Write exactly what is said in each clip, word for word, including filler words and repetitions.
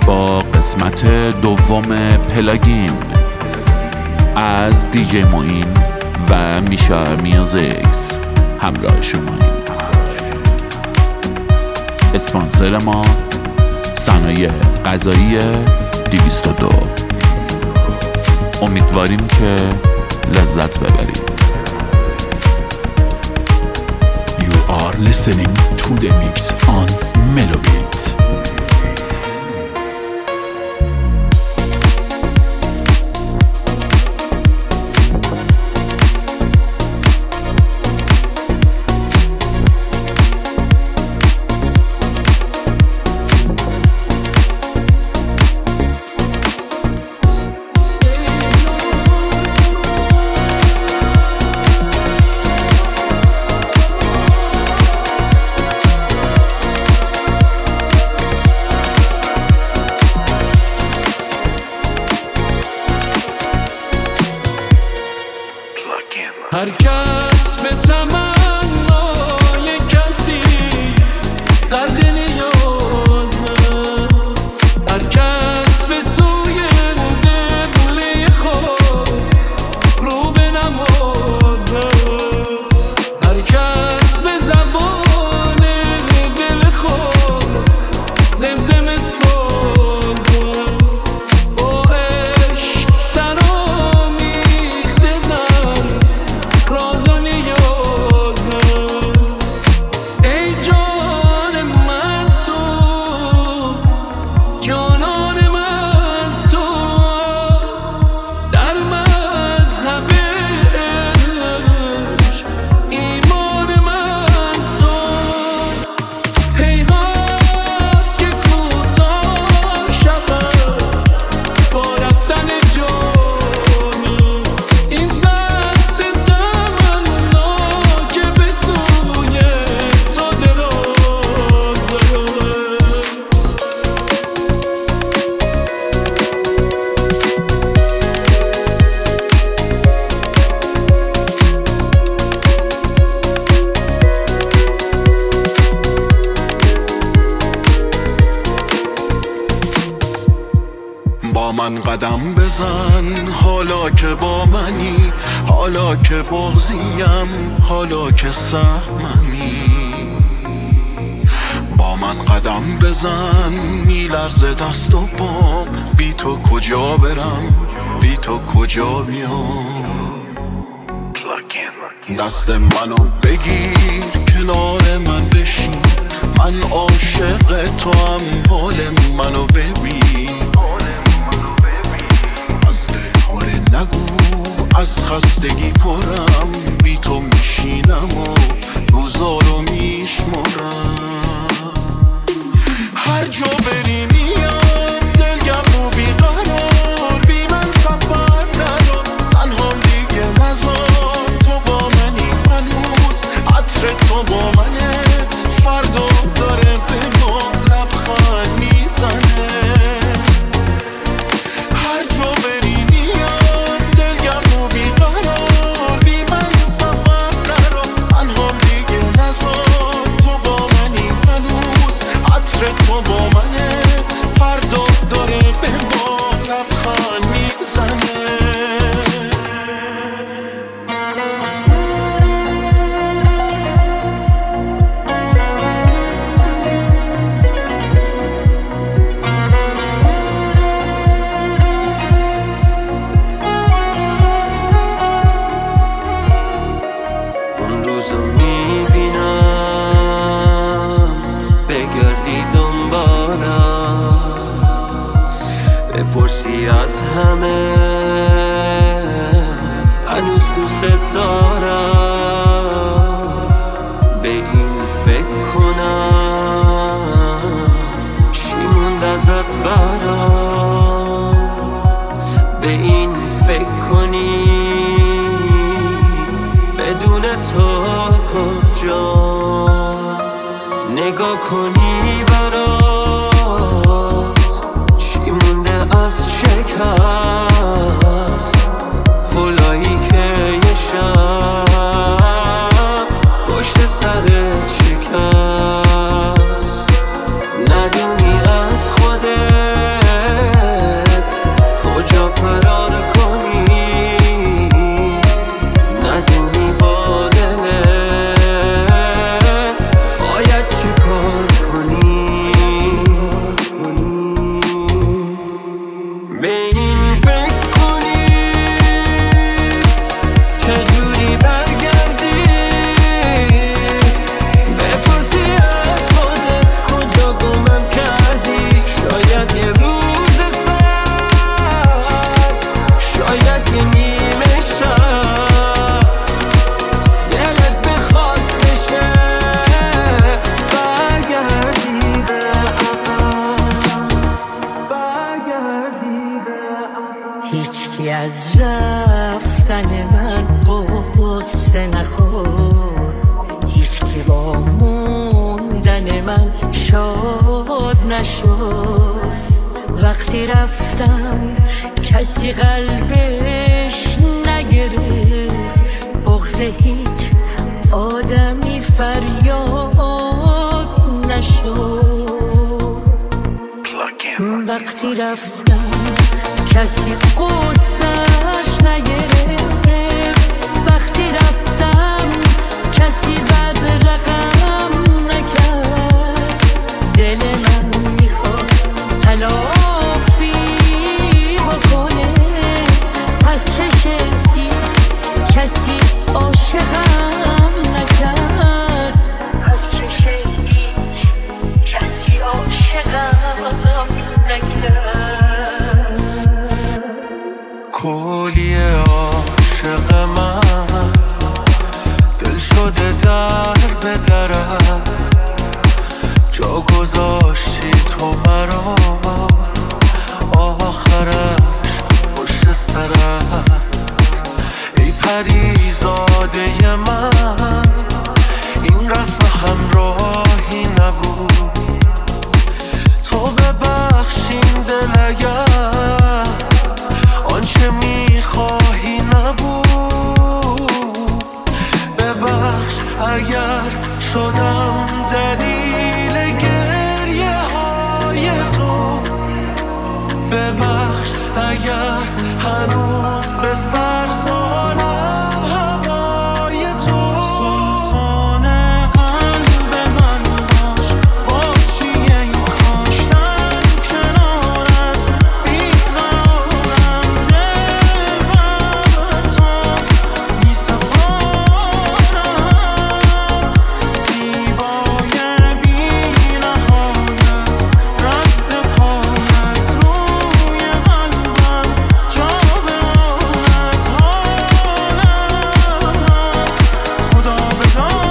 با قسمت دوم پلاگین از دیجی معین و میشا میوزیکس همراه شماییم. اسپانسر ما صنایع غذایی دویست و دو. امیدواریم که لذت ببرید. You are listening to the mix on Melobit. هر کس به تمنای کسی قدر نیاز نه، هر کس به سوی دل خود رو به نمازه، هر کس به زبان دل خود زمزمه سازه، با عشق در آمیخته در راز و نیاز است. ای جان من تو، جانان من تو، در مذهب عشق ایمان من تو. هیهات که کوتاه شود با رفتن جانی، این دست تمنا که به سوی تو درازه. با من قدم بزن حالا که با منی، حالا که بغضیم، حالا که سهممی. با من قدم بزن میلرزه دست و پام، بی تو کجا برم، بی تو کجا بیام. دست منو بگیر کنار من بشین، من عاشق تو هم، حال منو ببین. از دل پر نگو از خستگی پرم، بی تو میشینم و روزا رو میشمرم. هر جا بری میام دلگم و بیقرار، بی من سفر نرو تنهام دیگه مزار. تو با منی هنوز عطر تو با منه، فردا داره به ما لبخند میزنه. هر جا بری میام دلگم و بیقرار، بی من سفر نرو تنهام دیگه نزار. تو با منی هنوز عطر تو با منه، فردا داره به ما لبخند میزنه. اون روزو میبینم بگردی دنبالم، بپرسی از همه هنوز دوست دارم. به این فکر کنم چی موند ازت برام، به این فکر کنی بدون تو کجا. نگاه کنی برات چی مونده از شکر، از رفتن من قصه نخور، هیچکی با موندن من شاد نشد. وقتی رفتم کسی قلبش نگرفت، بغض هیچ آدمی فریاد نشد. وقتی رفتم کسی قصهش نگرفت، وقتی رفتم کسی بد رقم نکرد. دل من میخواست تلافی بکنه، پس چشه هیچ کسی عاشقم نکرد. پس چشه هیچ کسی عاشقم نکرد. کلی عاشق من دل شده در به درم، جا گذاشتی تو مرا آخرش پشت سرت. ای پریزاده من این رسم همراهی نبود، تو ببخشین دل اگر آنچه میخواهی نبود. ببخش اگر شدم دلیل گریه های تو، ببخش اگر هنوز به سر زارم هوای تو. سلطان قلب من باش، باشی ای کاشتن کنارت بیقرارم. دل بر تو می سپارم، زیبای بی نهایت رد پایت روی قلبم جا بماند. حالم خدا بداند.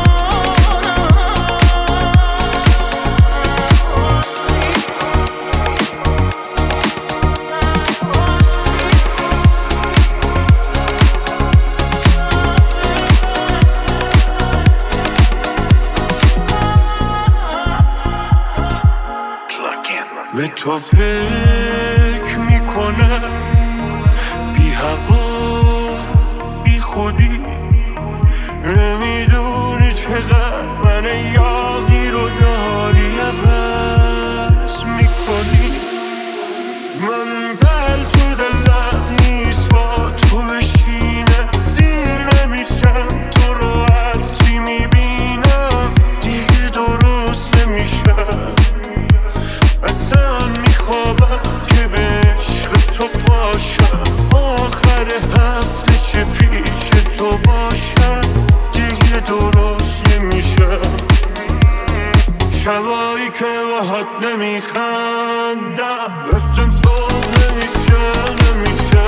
به تو فکر میکنه بی هوا بی خودی، نمیدونی چقدر من یاغی رو داری عوض میکنی. من دل تو دلم نیست با تو بشینه، سیر نمیشم تو رو هرچی میبینم دیگه درست نمیشم. اصلا میخوابم که به عشق تو باشم، آخر هفته چه پیش تو باشم دیگه درست نمیشم. شبایی که باهات نمیخندم مثل صبح نمیشه نمیشه.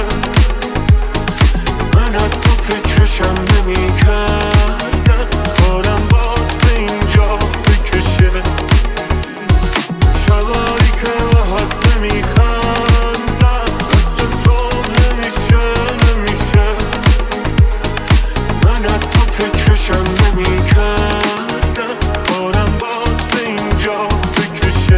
من حتی فکرشم نمیکردم کارم باد به اینجا بکشه. شبایی که باهات نمیخندم مثل صبح نمیشه نمیشه. من حتی فکرشم نمیکردم کارم باد به اینجا بکشه.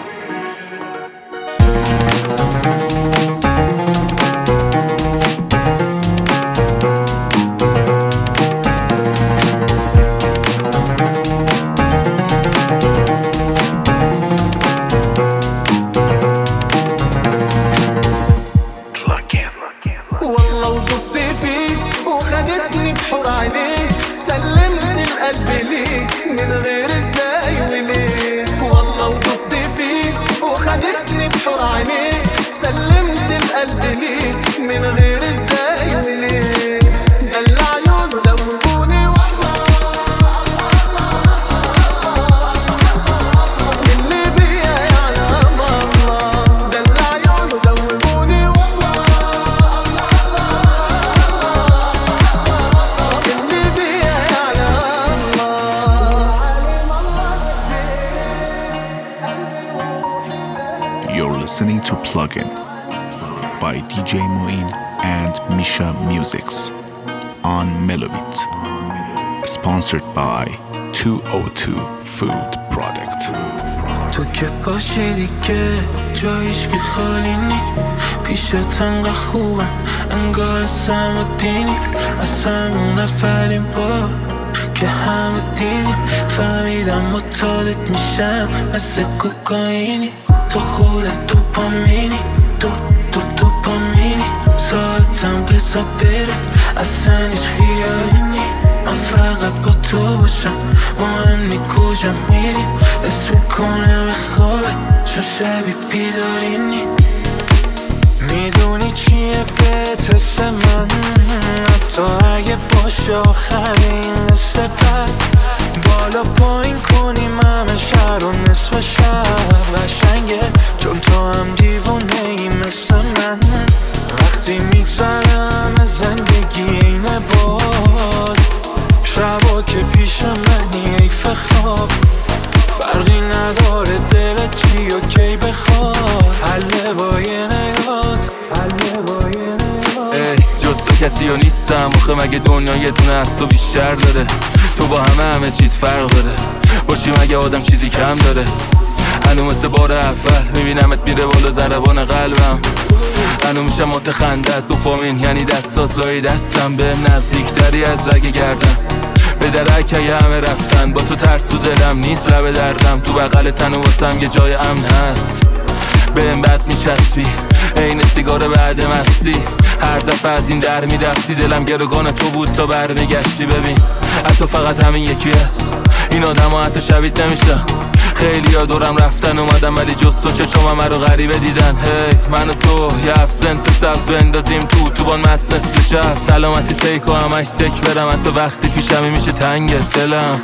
والله وضبت فيك وخدتني بحور عينيك، سلمتني القلب ليك من غير ازاي وليه. والله وضبت فيك وخدتني بحور عينيك، سلمت القلب ليك من غير ازاي وليه. دل عيونه دوبوني والله، اللي بيا يعلم الله. دل عيونه دوبوني والله، اللي بيا يعلم الله. You're listening to Plugin by D J Moeen and Misha Musics on Melobit. Sponsored by two oh two Food Product. تو که باشی دیگه جایش که خالی نی پیشت انگاه خوبم انگاه اسم و دینی از همون اولین بار که همه دیدیم فهمیدم متعادت میشم مثل کوکائینی تو خودت دوپامینی دو دو دوپامینی سالتم بسا بره اصلا هیچ خیالی نی من فقط با تو باشم مهم نی کجا میریم اسم میکنم خوابه چون شبی بیدارینی میدونی چیه بهتش من حتی اگه باشه آخرین نصف بعد بالا پایین کنیم همه شهر و نصف شب قشنگه چون تو هم دیوونه ای مثل من وقتی میگذره همه زندگی اینه باد شبا که پیش منی حیف خواب فرقی نداره دلت چی و کی بخواد حله با یه نگات حله با یه نگات ای جز تو کسی ها نیستم آخه مگه دنیا یه دونه از تو بیشتر داره تو با همه همه چیز فرق داره باشی مگه آدم چیزی کم داره هنو مثل بار اول میبینمت میره بالا ضربان قلبم هنو میشم متخندت دوپامین یعنی دستات لای دستم بهم نزدیکتری از رگ گردم به درک همه رفتن با تو ترس تو دلم نیست لب دردم تو بغل تن و واسم یه جای امن هست بهم بد میچسبی عین سیگار بعد مستی هر دفعه از این در میرفتی دلم گروگان تو بود تا برمیگشتی ببین حتی فقط همین یکی هست این آدم ها حتی شبیت نمیشن خیلی ها دورم رفتن اومدم ولی جز تو چشم همه رو غریبه دیدن هی من و تو یه ابسنت سبز بندازیم تو تو بان مست نصف شب سلامتی فیک و همش سک برم حتی وقتی پیشمی میشه تنگت دلم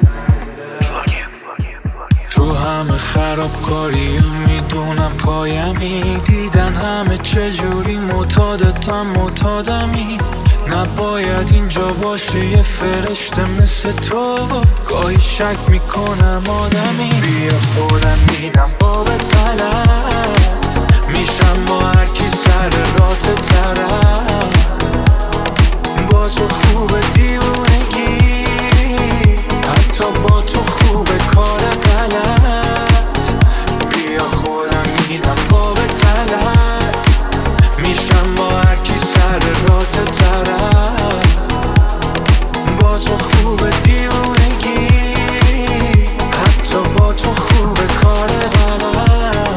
تو همه خرابکاری میدونم پایمی دیدن همه چجوری معتادتم معتادمی نباید اینجا باشه یه فرشته مثل تو گاهی شک میکنم آدمی بیا خودم میرم باب تلت میشم با هر کی سر رات طرف با تو خوبه دیوونگی حتی با تو خوبه کار غلط بیا خودم میرم باب تلت میشم با هر کی سر رات طرف با تو خوبه دیوونگی حتی با تو خوبه کار غلط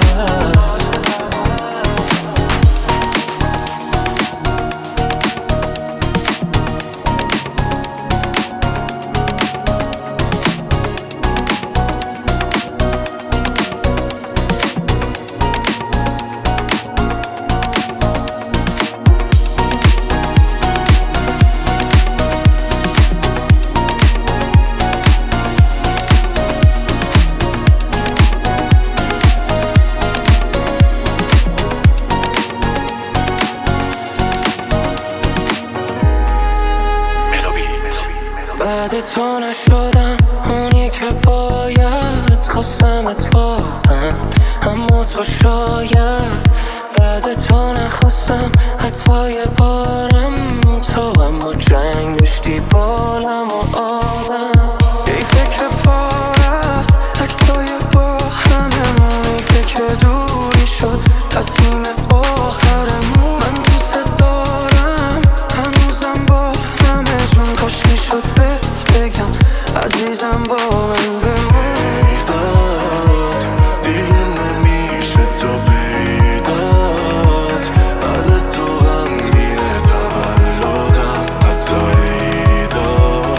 بعد تو نشدم اونی که باید خواستم اتفاقا اما تو شاید بعد تو نخواستم حتی یه بارم تو اما جنگ داشتی بالم و آدم حیفه که پارست عکسای با هممون حیفه که دوری شد تصمیم آخرمون من دوست دارم هنوزم با همه جون کاش میشد بهت بگم عزیزم با من بمون دیگه نمیشه تو پیدات بعد تو هم میره تولدم حتی عیدا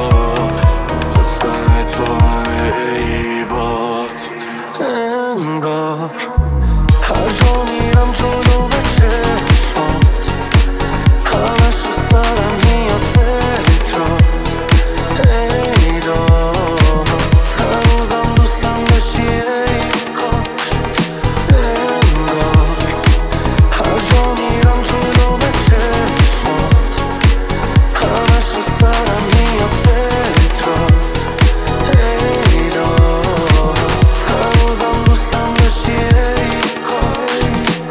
خواستمت با همه عیبات انگار هر جا میرم جلو به چشمات همش رو سرم میاد فکرات ایدا هنوزم دوستم داشتی ای کاش انگار هر جا میرم جلو به چشمات همش رو سرم میاد فکرات ایدا هنوزم دوستم داشتی ای کاش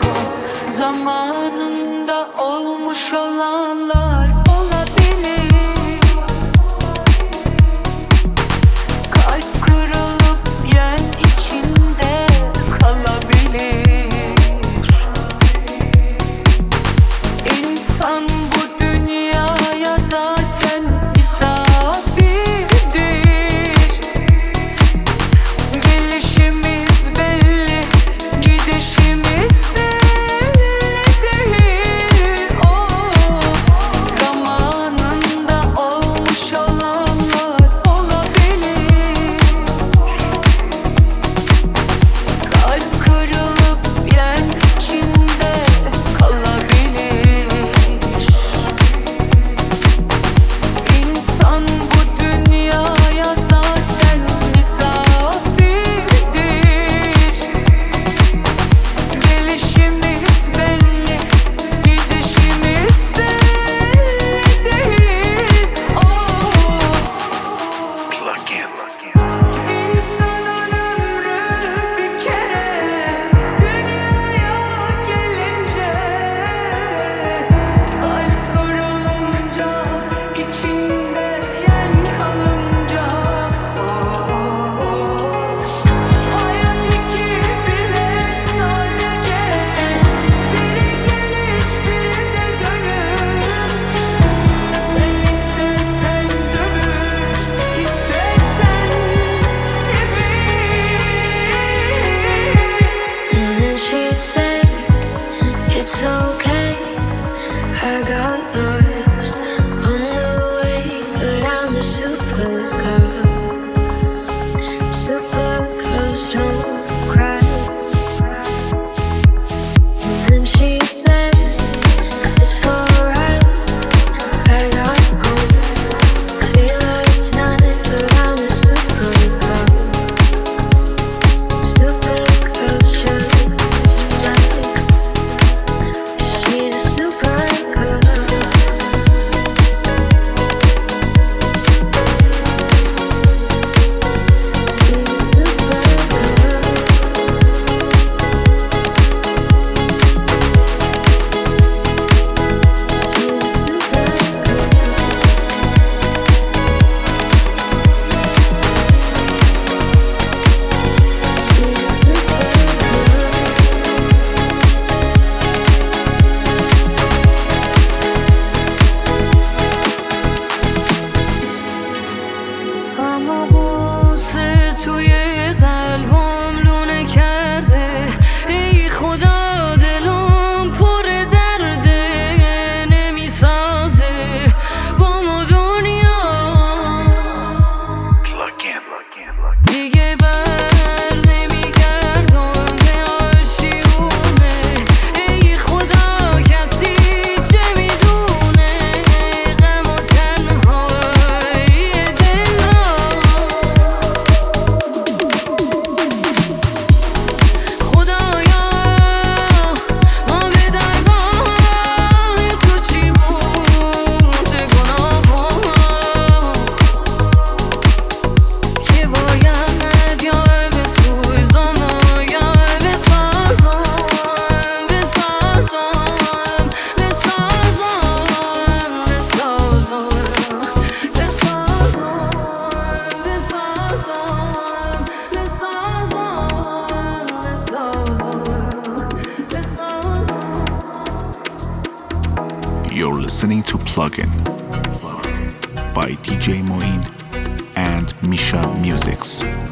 You're listening to Plugin by D J Moin and Misha Musics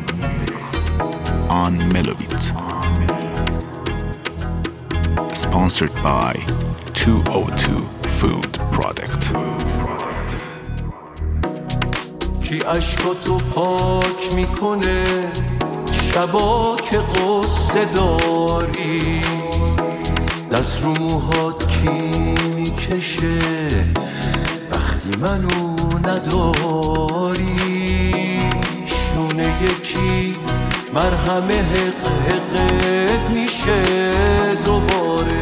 on Melobit. Sponsored by two oh two Food Product. کی عشقاتو پاک میکنه شبا که قصه داری دست رو موهات کی میکشه وقتی منو نداری شونه یکی مرهمه حق حقت میشه دوباره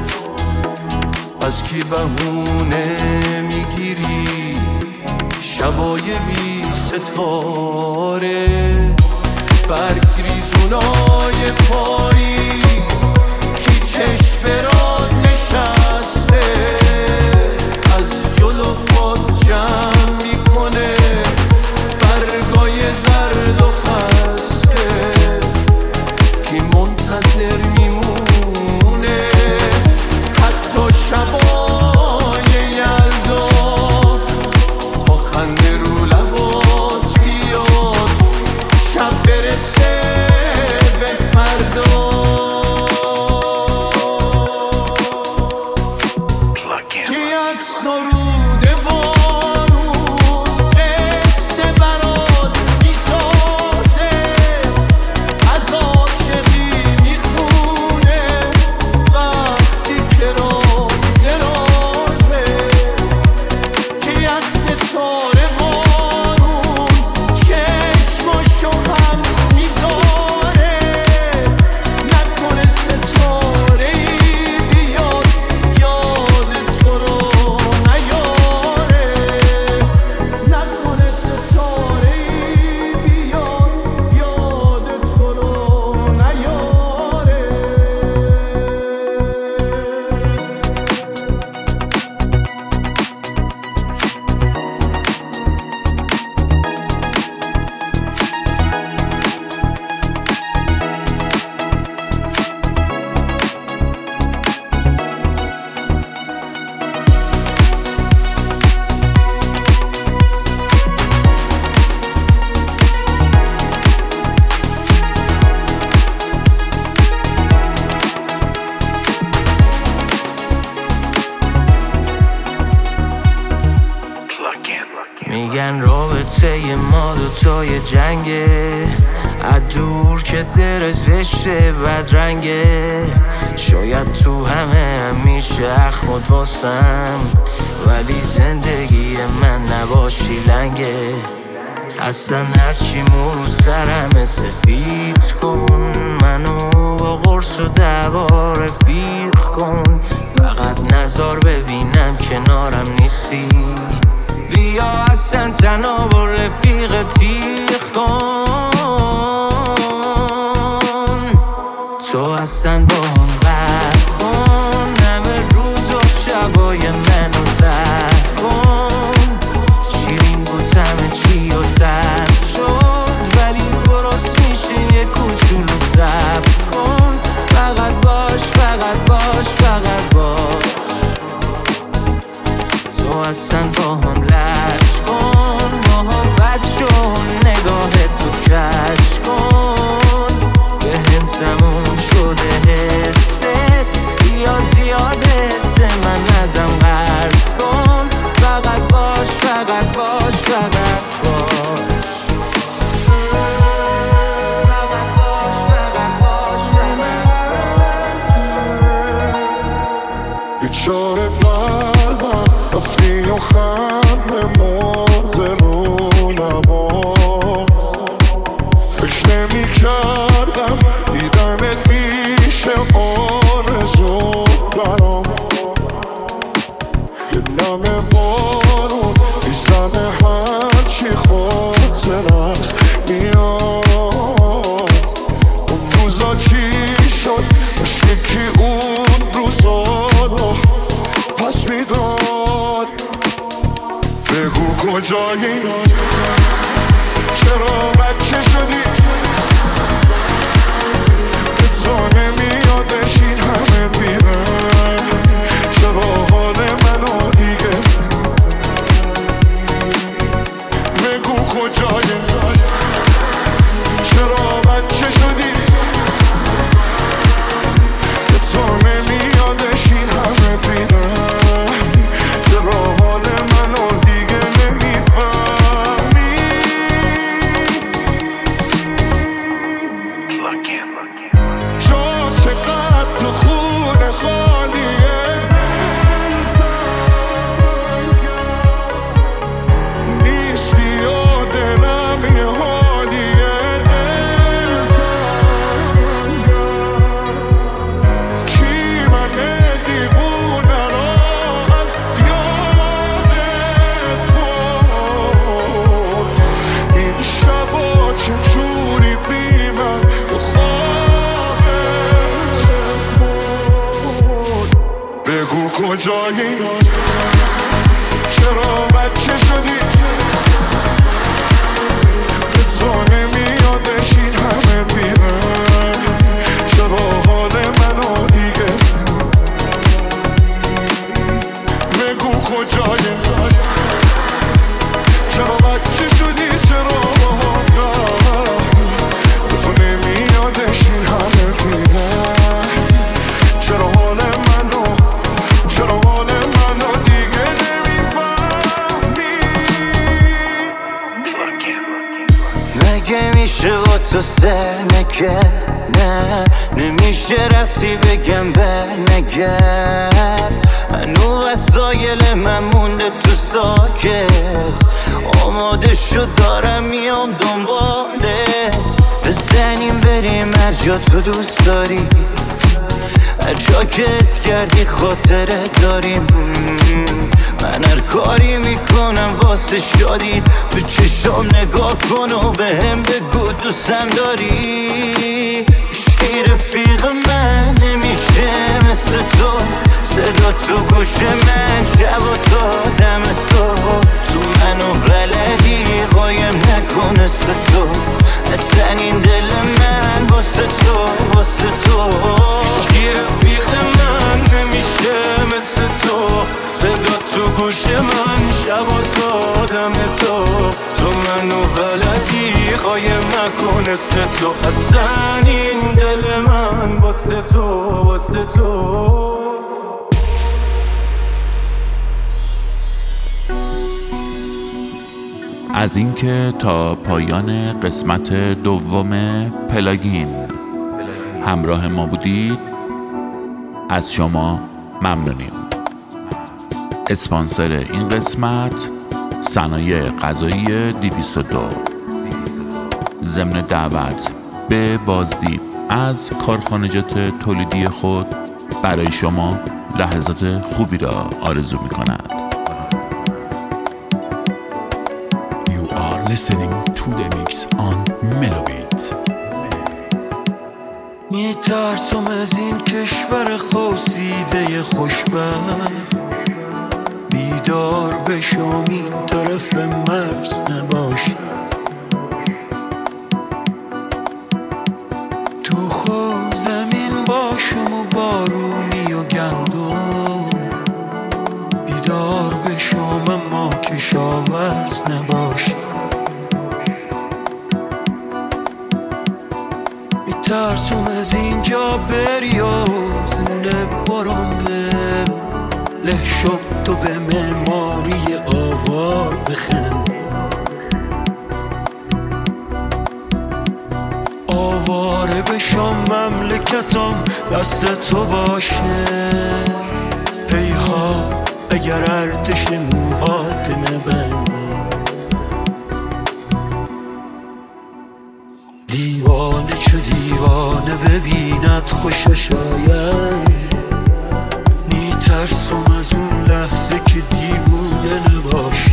از کی بهونه میگیری شبای بی ستاره برگ ریزونای پاییز کی چشم برات نشسته از جلو پات جمع میکنه برگای زرد و خسته کی منتظر میمونه حتی شبای یلدا تا خنده رو لبات بیاد شب برسه به فردا کی از سروده بارون قصه برات میسازه از عاشقی میخونه وقتی که راه درازه کی از ستاره بارون چشماشو هم میذاره نکنه ستاره ای بیاد یاد تو رو نیاره نکنه ستاره ای بیاد یاد تو رو نیاره میگن رابطه ما دوتای جنگه از دور که در زشته بدرنگه شاید تو همه همیشه اخمود واسم ولی زندگی من نباشی لنگه اصلا هرچی مو رو سرم سفید کن منو با قرص و دعوا رفیق کن فقط نظر ببینم کنارم نیستی بیا اصلا تنها با رفیق تیغ کن تو اصلا با هم قهر کن همه روز و شبای منو زهر کن شیرین بود همه چی و تر شد ولی درست میشه یه کوچولو صبر کن فقط باش فقط باش فقط باش تو اصلا با هم لش کن محبت شد نگاه تو کش کن به هم تموم شده حست یا زیاد حس من ازم قرض کن فقط باش فقط باش فقط باش فقط باش فقط باش بیچاره قلبم رفتی و خم مرده رو نما فکر نمی کردم دیدمت میشه آرزو برام یه نم بارون میزنه هرچی خاطرت میاد اون روزا چی شد عشقی کی اون روزا رو پس میداد بگو کجایی چرا بچه شدی به تو نمیادش این همه بیرن چرا حال منو دیگه کجایی؟ چرا بچه شدی؟ به تو نمیادش این همه بیره؟ چرا حال منو دیگه بگو کجایی؟ چرا بچه شدی؟ چرا به تو نمیادش این همه بیره؟ چرا حال منو چرا حال منو دیگه نمیفهمی؟ مگه میشه با تو سر نکرد؟ نه نمیشه رفتی بگم بر نگرد. هنو وسایل من مونده تو ساکت، آماده شد دارم میام دنبالت. بزنیم بریم هر جا تو دوست داری، هر جا که حس کردی خاطره داریم. من هر کاری میکنم واسه شادی، تو چشم نگاه کن و به هم بگو دوستم داری. عشقی رفیق من نمیشه مثل تو، صدا تو گوش من شب و تا دم صبح. تو منو بلدی قایم نکن مثل تو، اصلا این دل من واسه تو واسه تو. عشقی رفیق من نمیشه مثل تو، صدا تو گوش من شب و تا دم صبح. تو منو بلدی قایم نکن مثل تو، اصلا این دل من واسه تو واسه تو. از اینکه تا پایان قسمت دوم پلاگین همراه ما بودید از شما ممنونیم. اسپانسر این قسمت صنایع غذایی دویست و دو. ضمن دعوت به بازدید از کارخانجات تولیدی خود برای شما لحظات خوبی را آرزو می کند. You are listening to the mix on Melobit. میترسم از این کشور خواسیده خوشبخت، بیدار بشم این طرف مرز نباشی. تو خود زمین باشم و بارونی و گندم، بیدار بشم اما کشاورز نباشی. میترسم از اینجا بری و خونه بارم به له شد تو به معماری آوار بخندی. آواره بشم مملکتم دست تو باشه. ای ها اگر ارتش موهات نبندی. دیوانه چو دیوانه ببیند خوشش آید. میترسم از اون لحظه که دیوونه نباشی.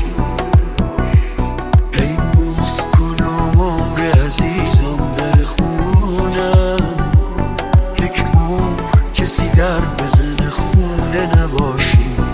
ای بوس کنم عمر عزیزم در خونم، یک عمر کسی در بزن خونه نباشی.